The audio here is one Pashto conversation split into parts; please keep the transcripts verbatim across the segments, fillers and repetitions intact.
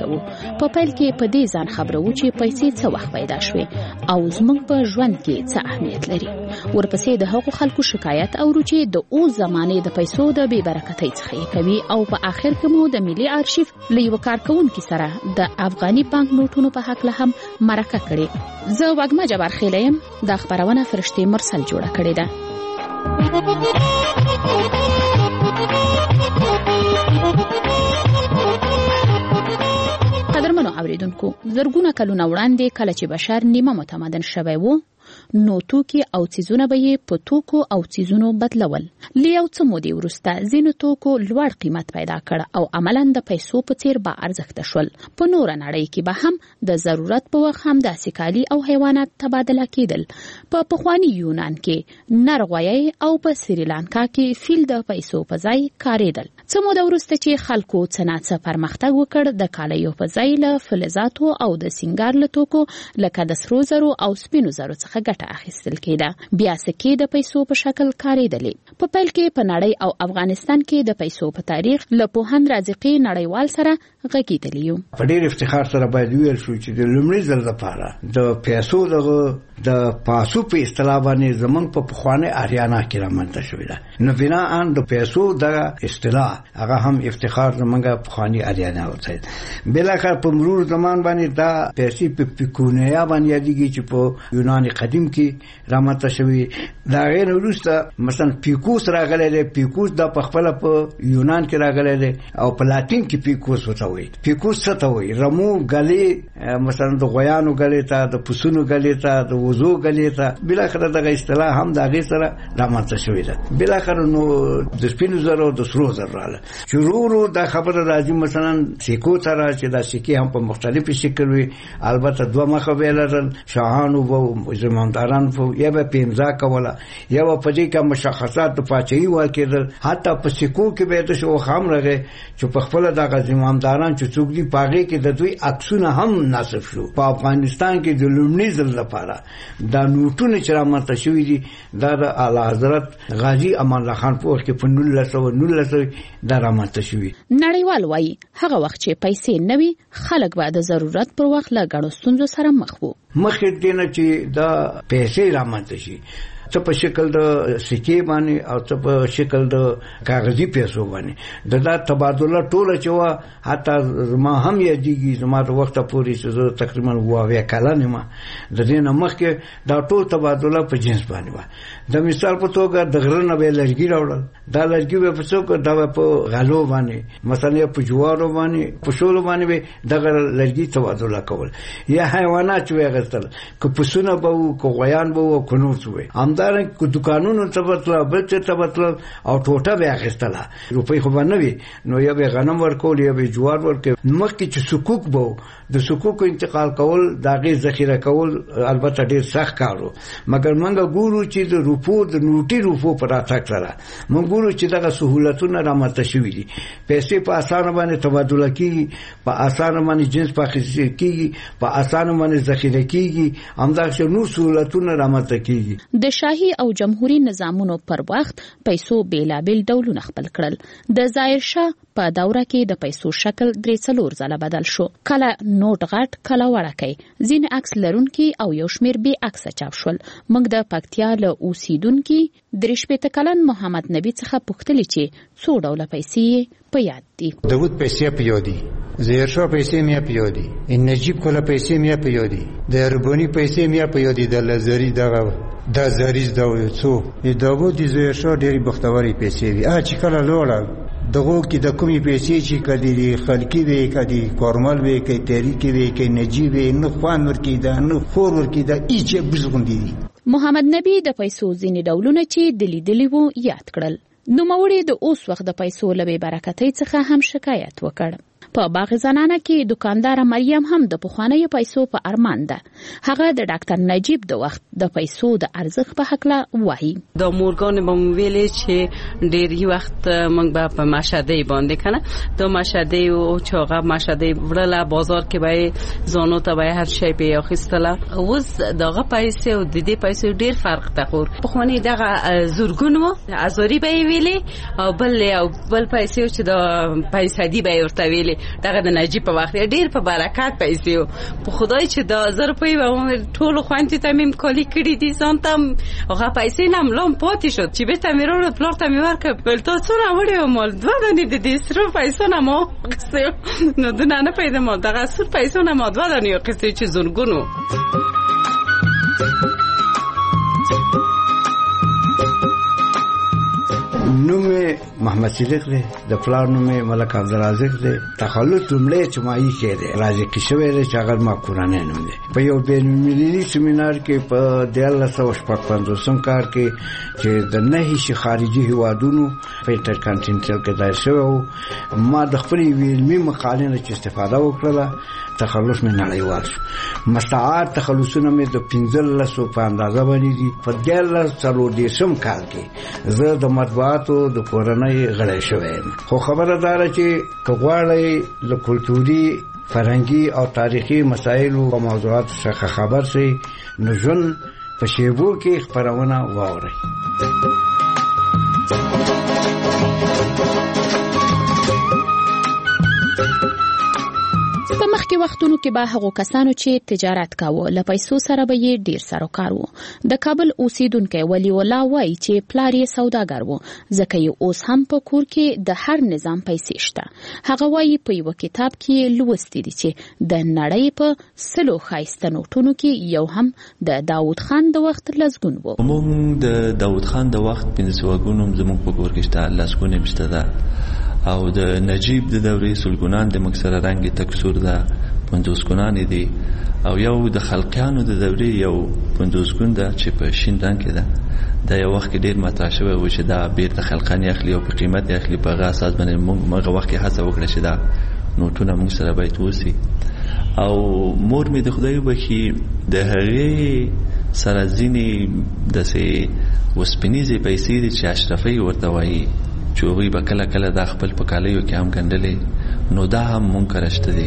کوو. په پیل کې په دې ځان خبرو چې پیسې څه وخت پیدا شوې او زموږ په ژوند کې څه اهمیت لري. ورپسې د هغو خلکو شکایت اورو چې د اوس زمانې د پیسو د بې برکتۍ څخه یې کوي او په آخر کې مو د ملي آرشیف له یوه کارکوونکي سره د افغاني بانک نوټونو په هکله هم مرکه کړې. زه وږمه جبار خیله یم. دا خپرونه فرشتې مرسل جوړه کړې ده. قدرمنو اوریدونکو، زرګونه کلونه وړاندې کله چې بشر نیمه متمدن شوی و، نو توکي او څیزونه به یې په توکو او څیزونو بدلول. له یو څه مودې وروسته ځینو توکو لوړ قیمت پیدا کړ او عملاً د پیسو په څیر با ارزښته شول. په نوره نړۍ کې به هم د ضرورت په وخت همداسې کالي او حیوانات تبادله کېدل. په پخواني یونان کې نر غویی او په سریلانکا کې فیل د پیسو په ځای کارېدل. څه موده وروسته چې خلکو څه ناڅه پرمختګ وکړ، د کالیو په ځای له فلزاتو او د سینګار له توکو لکه د سرو زرو او سپینو زرو څخه ګټه اخیستل کېده. بیا سکې د پیسو په شکل کارېدلې. په پیل کې په نړۍ او افغانستان کې د پیسو په تاریخ له پوهاند رازقي نړیوال سره غږېدلی یو. په ډېر افتخار سره باید ویل شو چې د لومړي ځل لپاره د پیسو دغه د پاسو په اصطلاح باندې زمونږ په پخواني اریانا کې رامنځته شوې ده. نو بناءً د پیسو دغه اصطلاح هغه هم افتخار زمونږ پخواني اریانا ورته. بالاخره په مرور زمان باندې دا پیسې په پیکونیا باندې یادېږي چې په یونان قدیم کې رامنځته شوې. دا غیر وروسته مثلا پیکوس راغلی دی. پیکوس دا په خپله په یونان کې راغلی دی او په لاتین کې پیکوس ورته وایي. پیکوس څه ته وایي؟ رمو ګلې، مثلا د غویانو ګلې ته، د پسونو ګلې ته، د وزو ګلې ته. بالاخره دغه اصطلاح هم د هغې سره رامنځته شوې ده. بالاخره نو د سپینو زرو د سرو زرو راغله چې ورو ورو دا خبره راځي. مثلا سکو ته را چې دا سکې هم په مختلفې شکل وي. البته دوه مخه به یې لرل، شاهانو به زمامداران به یا به په امضا کوله یا به په دې کې مشخصات د پاچاهي ورکېدل. حتی په سکو کې به د شوخ هم راغی چې په خپله دغه زمامداران چې څوک دي په هغې کې د دوی عکسونه هم نصب شو. په افغانستان کې د لومړي ځل لپاره دا نوټونه چې رامنځته شوي دي دا د اعلی حضرت غازي امان الله خان په وخت کې په نولس سوه نولس دا رامنځته شوي. نړیوال وایي هغه وخت چې پیسې نه وي، خلک به د ضرورت پر وخت له ګڼو ستونزو سره مخ وو. مخکې دې نه چې دا پیسې رامنځته شي، څه په شکل د سکې باندې او څه په شکل د کاغذي پیسو باندې د دا تبادله ټوله چې وه. حتی زما هم یادېږي زما د وخته پورې چې زه تقریبا اووه اویا کلن یم، د دې نه مخکې دا ټول تبادله په جنس باندې وه. د مثال په توګه د غره نه به یې لرګي راوړل. دا لرګي به په څوک دا به په غلو باندې مثلا یا په جوارو باندې په شولو باندې به دغه لرګي تبادله کول. یا حیوانات چې وې اخیستل، که پسونه به وو، که غویان به وو، که نور څه وې. همدارنګه که دوکانونو ته به تلل، بل څه ته به تلل او ټوټه به یې اخیستله. روپۍ خو به نه وي، نو یا به یې غنم ورکول یا به یې جوار ورکول. مخکې چې سکوک به وو، د سکوکو انتقال کول، د هغې ذخیره کول البته ډېر سخت کار و. مګر موږ ګورو چې د روپو د نوټي روپو په راتګ سره موږ ګورو چې دغه سهولتونه رامنځته شوي دي. پیسې په اسانه باندې تبادله کېږي، په اسانه باندې جنس په اخیستل کېږي، په اسانه باندې ذخیره کېږي. همداسې نور سهولتونه رامنځته کېږي. د شاهي او جمهوري نظامونو پر وخت پیسو بیلابیل ډولونه خپل کړل. د ظاهر شاه په دوره کې د پیسو شکل درې څلور ځله بدل شو. کله نوټ غټ، کله وړکی، ځینې عکس لرونکي او یو شمېر بې عکسه چاپ شول. موږ د پکتیا له اوسیدونکي درې شپېته کلن محمد نبي څخه پوښتلې چې څو ډوله پیسې په یاد دي. داود پیسې په یاد دي، ظاهر شاه پیسې مې په یاد دي، نجیب کوله پیسې مې په یاد دي، د رباني پیسې مې په یاد دي، د لزري دغه د زریز دا څو د داود د ظاهر شاه ډېرې بختورې پیسې وي. ا چې کله لوړه دغه کې د کومې پیسې چې کدي خلکی وي، کدي کارمل وي، کدي تاریخي وي، کدي نجیب وي، نو خوان ورکی دا نو خور ورکی دا ایچ بزغوندي. محمد نبي د پیسو ځینې ډولونه چې د لیدلي وو یاد کړل. نوموړي د اوس وخت د پیسو له بې برکتۍ څخه هم شکایت وکړ. په باغ زنانه کې دکاندار مریم هم د پخوانیو پیسو په ارمان ده. هغه د ډاکټر نجیب د وخت د پیسو د ارزښت په حق لا وایي. د مورګان به ویلې چې ډېر وخت موږ به په مشهدي باندې کنه د مشهدي او چاغه مشهدي وړله بازار کې به زانو ته به هر شی په اخیستله. اوس دغه پیسې او د دې پیسې ډېر فرق تخور. په خوني دغه زورګون وو ازوري به ویلې او بل او بل پیسې چې د پیسې دی به ورته ویلې دغه د نجیب په وخت ډېر په برکت پیسې په خدای چې د زر روپۍ و ټول خوانتي تمیم کالی کړی دي سانتم هغه پیسې نام لوم پاتې شد چې به تمیرو پلار ته میورک بل تا څو راوړې مال دوه دني د دې سر پیسې نه مو قصه نو دنه نه پیدا مال دغه سر پیسې نه مو دوه دني قصه چې زورګونو. نومه محمد صدیق دی د پلار نومه ملک عبدالرازق دی. تخلص لومړی چمایي کې دی راځي کې شوی دی چې هغه ما قرآن نوم دی. په یو بین المللي سیمینار کې په دیارلس سوه شپږ پنځوسم کال کې چې د نهي شي خارجي هیوادونو په انټر کانټیننټل کې دایر شوی و ما د خپلې علمي مقالې نه چې استفاده وکړله تخلص مې نړیوال شو. مستعار تخلصونه مې د پنځلسو په اندازه باندې دي. په دیارلس څلور دېرشم کال کې زه د مطبوعاتو د کورنۍ غړی شوی یم. خو خبره داره چې که غواړئ له کلتوري فرهنګي او تاریخي مسایلو او موضوعاتو څخه خبر شئ نو ژوند په شیبو کې خپرونه واورئ. په مخکې وختونو کې به هغو کسانو چې تجارت کاوه له پیسو سره به یې ډیر سروکار و. د کابل اوسیدونکی ولی الله وایي چې پلار یې سوداګر و ځکه یې اوس هم په کور کې د هر نظام پیسې شته. هغه وایي په یو کتاب کې لوستي دي چې د نړۍ په سلو ښایسته نوټونو کې یو هم د داود خان د وخت لسګون و. موږ د داود خان د وخت پنځه سوه ګونو زموږ په کور کې شته لسګونه مشته ده او د نجیب د دورې سلګونان د مکسره رنګ تکسور ده پنځوس ګونان دي او یو د خلقیانو د دورې یو پنځوس ګون ده چې په شین رنګ کې ده. دا یو وخت کې ډیر مطرح شوی و چې دا بیرته خلقانی اخلي او په قیمت اخلي. په هغه اساس باندې موږ هغه وخت کې هڅه وکړه چې دا نوټونه موږ سره باید وسی او مور مې د خدای وبخي د هغې سره ځینې داسې وسپنیزې پیسې دي چې اشرفۍ ورته وایي چې هغوی به کله کله دا خپل په کالیو کې هم ګنډلې نو دا هم مونږ کرشته دي.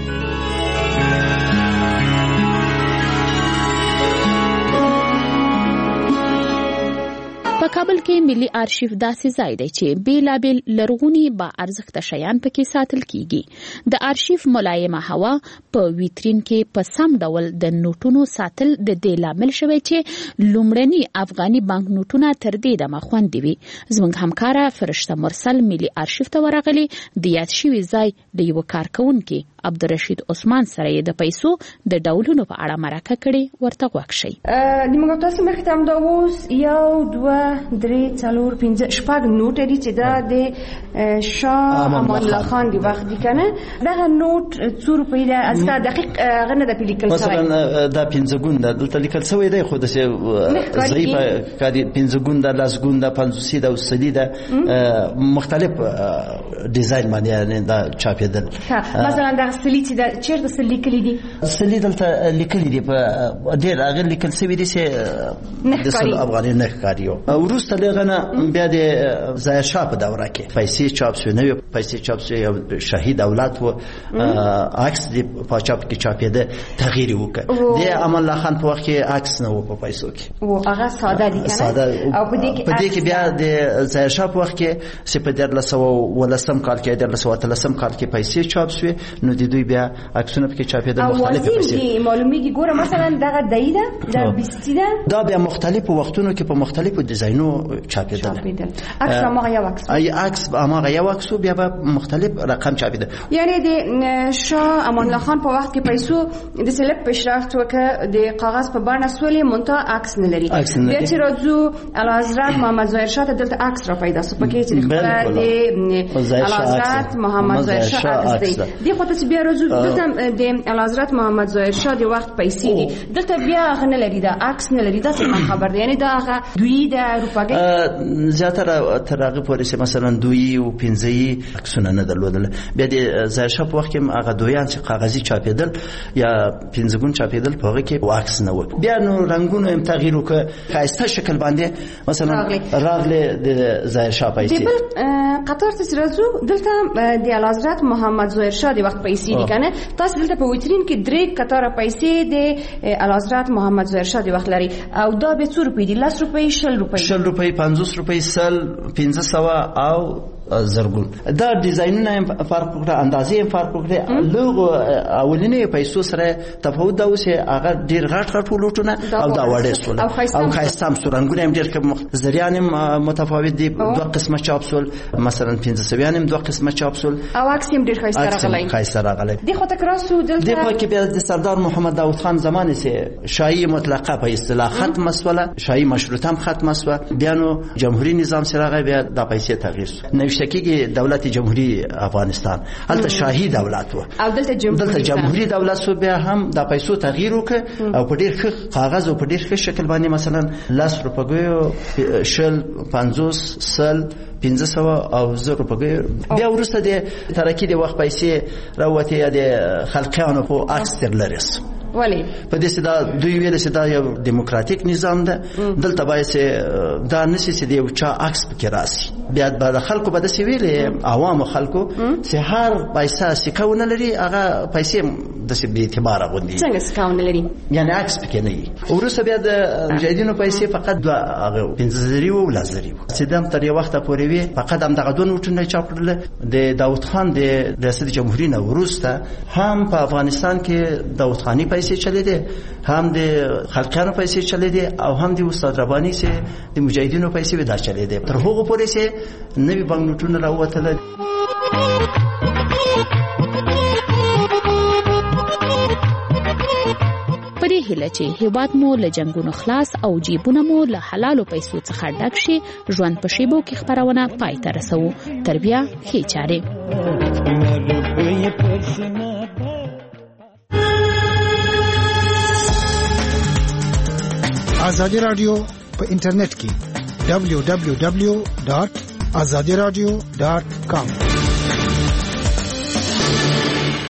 په کابل کې ملي آرشیف داسې ځای دی چې بیلابیل لرغوني با ارزښته شیان پکې ساتل کیږي. د آرشیف ملایمه هوا په ویترین کې په سم ډول د نوټونو ساتل د دې لامل شوی چې لومړني افغاني بانک نوټونه تر دې دمه خوندي وي. زموږ همکاره فرشته مرسل ملي آرشیف ته ورغلي د یاد شوي ځای د یو کارکونکي عبدالرشید عثمان سره د پیسو د ډولونو په اړه مرکه کړي ورته غوږ شئ. د موږ تاسو مخې ته همدا اوس یو دوه درې څلور پنځه شپږ نوټ دي چې دا د شاه امان الله خان دی وخت دی کنه. دغه نوټ څو روپۍ ده ازګه دقیق غنه د لیکل شوی مثلا دا پنځه ګون ده دلته لیکل شوی دی خو د ضعیفه کادي پنځه ګون ده لاس ګون ده پنځوسي ده وسدي ده مختلف ډیزاین باندې دا چاپېدل. مثلا دا سلی چې دا چیرته سلی لیکلي دي سلی دلته لیکلي دي په ډېر هغه لیکل شوی دي چې د سل افغاني نه ښکاري. وروسته لغنه بیا د ظاهر شاه په دوره کې پیسې چاپ شوې نوې پیسې چاپ شوې یو شاهي دولت و عکس د پاچا کې چاپېده تغییر وکړ. د امان الله خان په وخت کې عکس نه و په پیسو کې او هغه ساده دي ساده او په دې کې بیا د ظاهر شاه په وخت کې چې په دیارلس سوه ولسم کال کې دیارلس سوه اتلسم کال کې پیسې چاپ شوې نو د دوی بیا عکسونه پکې چاپېدل مختلف پیسې معلومیږي. ګوره مثلا دغه دای ده د بیستی ده دا بیا مختلفو وختونو کې په مختلفو ډیزاینو چاپېدل. عکس هغه یو عکس ای عکس هغه یو عکس بیا په مختلف رقم چاپېدل. یعنی د شاه امان الله خان په وخت کې پیسو د سلب پیشرفت وکړ د کاغذ په بڼه سولې مونته عکس نه لري. بیا چې راځو اعلیحضرت محمد ظاهر شاه ته دلته عکس را پیدا سو پکې چې د اعلیحضرت محمد ظاهر شاه عکس دی. دی خو ته بیا راځو دلته د اعلیحضرت محمد ظاهر شاه د وخت پیسې دي دلته بیا غنه لري دا عکس نه لري. دا څه خبر دی؟ یعنی دا هغه دوی د روپاګي زیاتره تر هغه پورې مثلا دوی او پنځه عکسونه نه درلودل. بیا د ظاهر شاه په وخت کې هغه دویان چې کاغذي چاپېدل یا پنځه ګون چاپېدل په هغه کې عکس نه و. بیا نو رنگونو هم تغییر وکړ، خاصه شکل باندې مثلا راغله د ظاهر شاه پیسې. قطر ته راځو، دلته د اعلیحضرت محمد ظاهر شاه د وخت پیسې دي کنه. تاسو دلته په ویترین کې درې قطر پیسې د اعلیحضرت محمد ظاهر شاه د وخت لري او دا به څو روپۍ دي؟ لس روپۍ، شل روپۍ، شل روپۍ، پنځوس روپۍ، سل، پنځه سوه او زرګون. دا ډیزاینونه هم فرق وکړه، اندازې هم فرق وکړه. لوغ اولینې پیسو سره تفاوت دا اوس هغه ډیر غټ غټ ولوټونه او دا وړې سول او خاصه هم سورنګونه هم ډیر کم زریان هم متفاوت دي. دوه قسمه چاپ سول، مثلا پنځه سویان هم دوه قسمه چاپ سول او عکس هم ډیر خاصه راغلی. خاصه راغلی. د خو تکراسو دلته د په کې بیا د سردار محمد داود خان زمانه سه شاهي مطلقه په اصطلاح ختم مسوله، شاهي مشروطه هم ختم مسوله. بیا نو جمهوریت نظام سره بیا د پیسې تغییر شو. نوښتګي دولت جمهوری افغانستان هلته شاهي دولت و او دلته جمهوری جمهوری دولت سو بیا هم د پیسو تغییر وکړ او په ډیر ښه کاغذ او په ډیر ښه شکل باندې مثلا لاس روپګو، شل، پنځوس، سل، پنځه سوه او زر روپګو. بیا ورسته د ترقی د وخت پیسې راوته د خلقیانو په عکس تر لرس. ولی په دې سدا دوی ویل چې دا یو دیموکراتیک نظام ده، دلته باید دا نشي چې د یو چا عکس پکې راسي. بیا د خلکو به داسې ویلې عوامو خلکو چې هر پیسه سکه نه لري، هغه پیسې داسې بې اعتباره غوندي. څنګه سکه نه لري؟ یعنی عکس پکې نه وي. وروسته بیا د مجاهدینو پیسې فقط دوه هغه پنځه زري و لس زري و. چې دم تر یو وخته پورې وي فقط هم دغه دوه نوټونه چاپ کړل. د داود خان د ریاست جمهوریت نه وروسته هم په افغانستان کې داود خاني پیسې چلے دي، هم د خلقانو پیسې چلے دي او هم د استاد رباني سي د مجاهدینو پیسې ودا چلے دي. تر هغه پورې چې نوی بانکنوټونه راووتل. پرې هیله چې هیواد مو له جنگونو خلاص او جیبونه مو له حلالو پیسو څخه ډک شي، ژوند په شیبو کې خبرونه پای ته رسوو. تر بیا ښې چارې. آزادی رادیو په انټرنیټ کې دبلیو دبلیو دبلیو ډاٹ آزادی رادیو ډاٹ کام